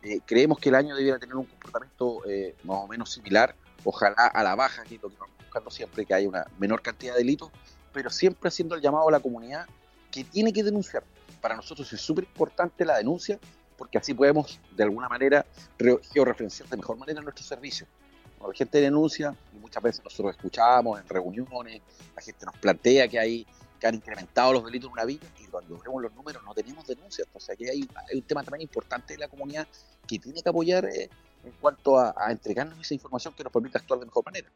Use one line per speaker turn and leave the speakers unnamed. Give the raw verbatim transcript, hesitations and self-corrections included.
Eh, creemos que el año debiera tener un comportamiento eh, más o menos similar, ojalá a la baja, que es lo que vamos buscando siempre, que haya una menor cantidad de delitos, pero siempre haciendo el llamado a la comunidad que tiene que denunciar. Para nosotros es súper importante la denuncia, porque así podemos, de alguna manera, georreferenciar de mejor manera nuestros servicios. Cuando la gente denuncia, y muchas veces nosotros escuchamos en reuniones, la gente nos plantea que hay que han incrementado los delitos en una villa, y cuando vemos los números no tenemos denuncias. Entonces aquí hay, hay un tema también importante de la comunidad que tiene que apoyar eh, en cuanto a, a entregarnos esa información que nos permite actuar de mejor manera.